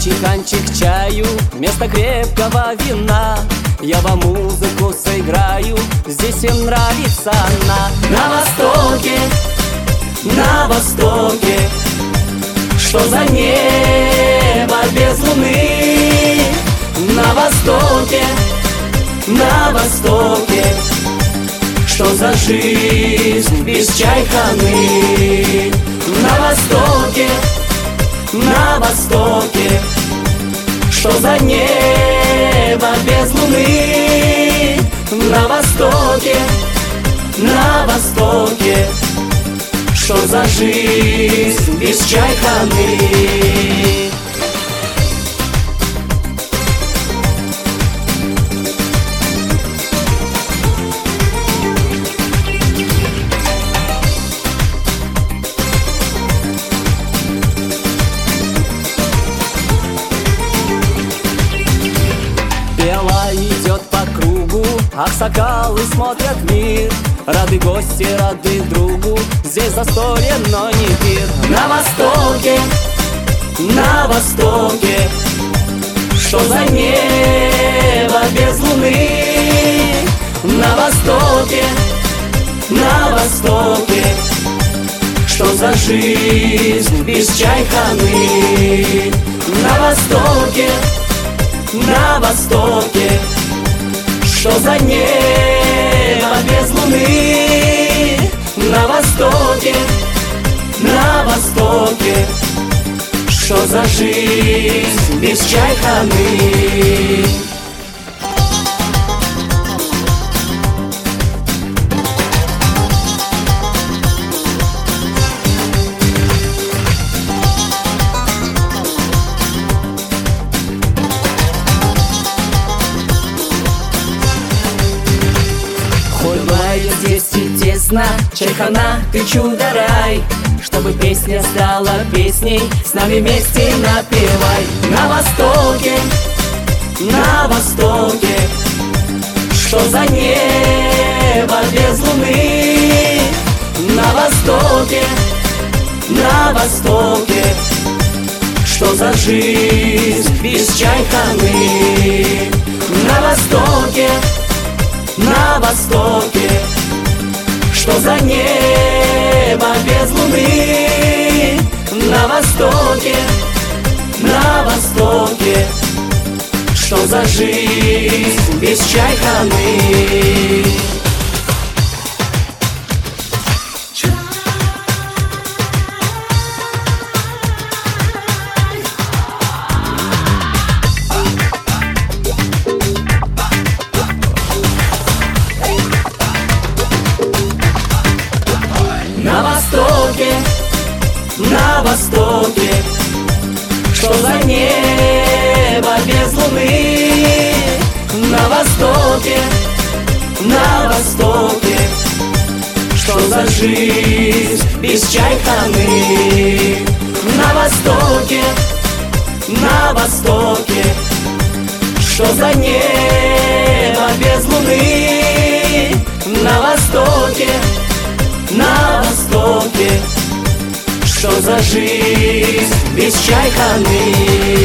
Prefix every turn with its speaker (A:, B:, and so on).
A: стаканчик чаю вместо крепкого вина. Я вам музыку сыграю, здесь всем нравится она. На востоке, что за небо без луны? На востоке, что за жизнь без чайханы? На востоке, что за небо без луны? На востоке, что за жизнь без чайханы? Пела идет по кругу, аксакалы смотрят в мир. Рады гости, рады другу, здесь застолье, но не пир. На востоке, что за небо без луны? На востоке, что за жизнь без чайханы? На востоке, что за небо без луны? На востоке, что за жизнь без чайханы? Здесь и тесно, чайхана, ты чудо-рай. Чтобы песня стала песней, с нами вместе напевай. На востоке, что за небо без луны? На востоке, что за жизнь без чайханы? На востоке, что за небо без луны? На востоке, что за жизнь без чайханы? На востоке, что за небо без луны? На востоке, что за жизнь без чайханы? На востоке, что за небо без луны? На востоке, что за жизнь без чайханы?